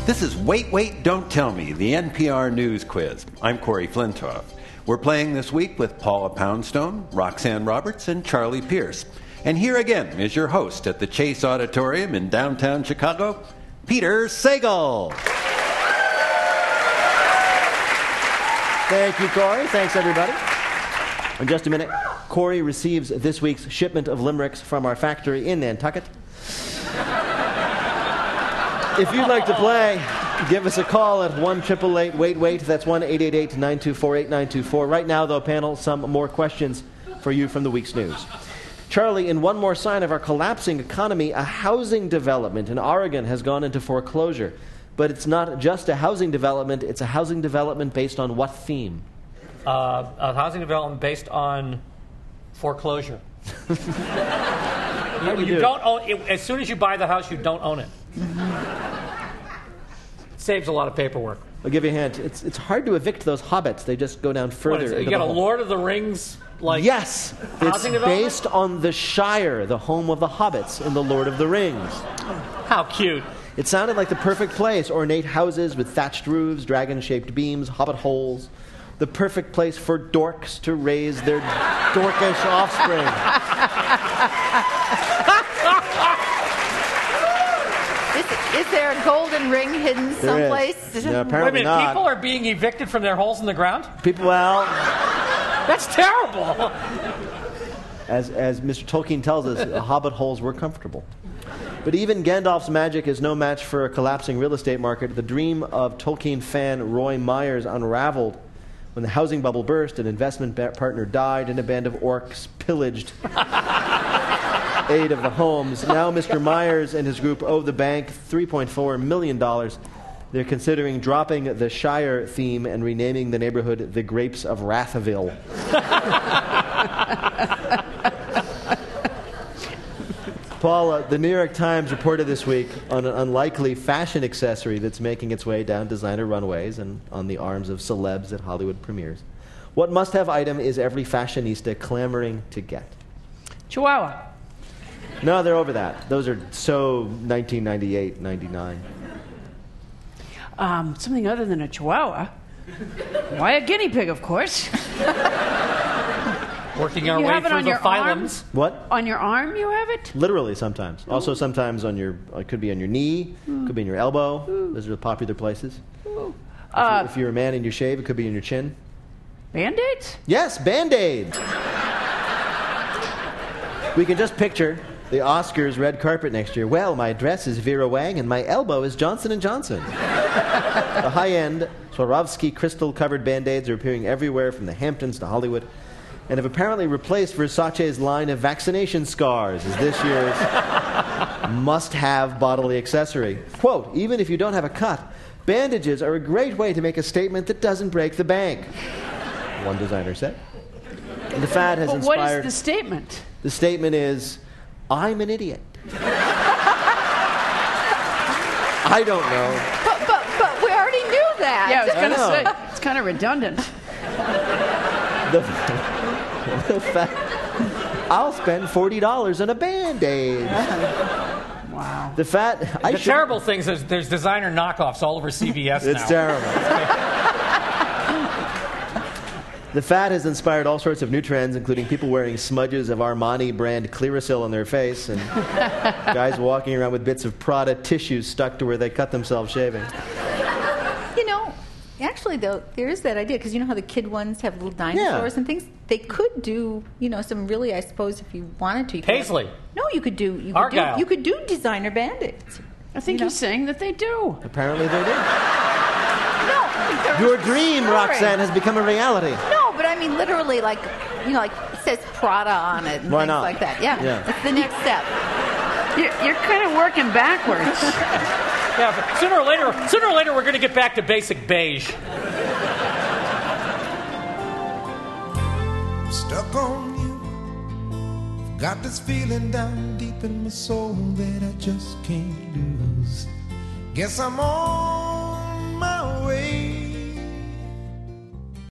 This is Wait, Wait, Don't Tell Me, the NPR News Quiz. I'm Corey Flintoff. We're playing this week with Paula Poundstone, Roxanne Roberts, and Charlie Pierce. And here again is your host at the Chase Auditorium in downtown Chicago, Peter Sagal. Thank you, Corey. Thanks, everybody. In just a minute, Corey receives this week's shipment of limericks from our factory in Nantucket. If you'd like to play, give us a call at 1-888-WAIT-WAIT. That's 1-888-924-8924. Right now, though, panel, some more questions for you from the week's news. Charlie, in one more sign of our collapsing economy, a housing development in Oregon has gone into foreclosure. But it's not just a housing development, it's a housing development based on what theme? A housing development based on foreclosure. You don't own it. As soon as you buy the house, you don't own it. Saves a lot of paperwork. I'll give you a hint. It's hard to evict those hobbits. They just go down further. What is it? Into You got the a Lord of the Rings yes, it's based on the Shire, the home of the hobbits in the Lord of the Rings. How cute. It sounded like the perfect place. Ornate houses with thatched roofs, dragon-shaped beams, hobbit holes. The perfect place for dorks to raise their dorkish offspring. Is there a golden ring hidden someplace? No, apparently Wait a minute, not. people are being evicted from their holes in the ground? Well, that's terrible. As Mr. Tolkien tells us, hobbit holes were comfortable. But even Gandalf's magic is no match for a collapsing real estate market. The dream of Tolkien fan Roy Myers unraveled when the housing bubble burst, an investment partner died, and a band of orcs pillaged 8 of the homes. Now Mr. Myers and his group owe the bank $3.4 million. They're considering dropping the Shire theme and renaming the neighborhood the Grapes of Rathville. Paul, the New York Times reported this week on an unlikely fashion accessory that's making its way down designer runways and on the arms of celebs at Hollywood premieres. What must-have item is every fashionista clamoring to get? Chihuahua. No, they're over that. Those are so 1998, 99. Something other than a Chihuahua. Why a guinea pig, of course. Working our way through the phylums. What? On your arm you have it? Literally sometimes. Ooh. Also sometimes on your, it could be on your knee, could be in your elbow. Ooh. Those are the popular places. If you're a man and you shave, it could be in your chin. Band-Aids? Yes, Band-Aids. We can just picture the Oscars red carpet next year. Well, my dress is Vera Wang and my elbow is Johnson & Johnson. The high-end Swarovski crystal-covered Band-Aids are appearing everywhere from the Hamptons to Hollywood and have apparently replaced Versace's line of vaccination scars as this year's must-have bodily accessory. Quote, even if you don't have a cut, bandages are a great way to make a statement that doesn't break the bank, one designer said. And the fad has inspired... What is the statement? The statement is, I'm an idiot. I don't know. But we already knew that. Yeah, I was going to say, it's kind of redundant. The fact, I'll spend $40 on a Band-Aid. Wow. The terrible thing is there's designer knockoffs all over CVS now. It's terrible. The fad has inspired all sorts of new trends, including people wearing smudges of Armani brand Clearasil on their face and guys walking around with bits of Prada tissues stuck to where they cut themselves shaving. Actually, though, there is that idea, because you know how the kid ones have little dinosaurs and things? They could do, some really, I suppose, if you wanted to. Paisley. You could do Argyle. You could do designer Band-Aids. I think he's saying that they do. Apparently they do. No. Your dream, Roxanne, has become a reality. No, but I mean literally, like it says Prada on it and Why things not? like that. Yeah, it's the next step. You're kind of working backwards. Yeah, but sooner or later, we're going to get back to basic beige. I'm stuck on you. Got this feeling down deep in my soul that I just can't lose. Guess I'm on my way.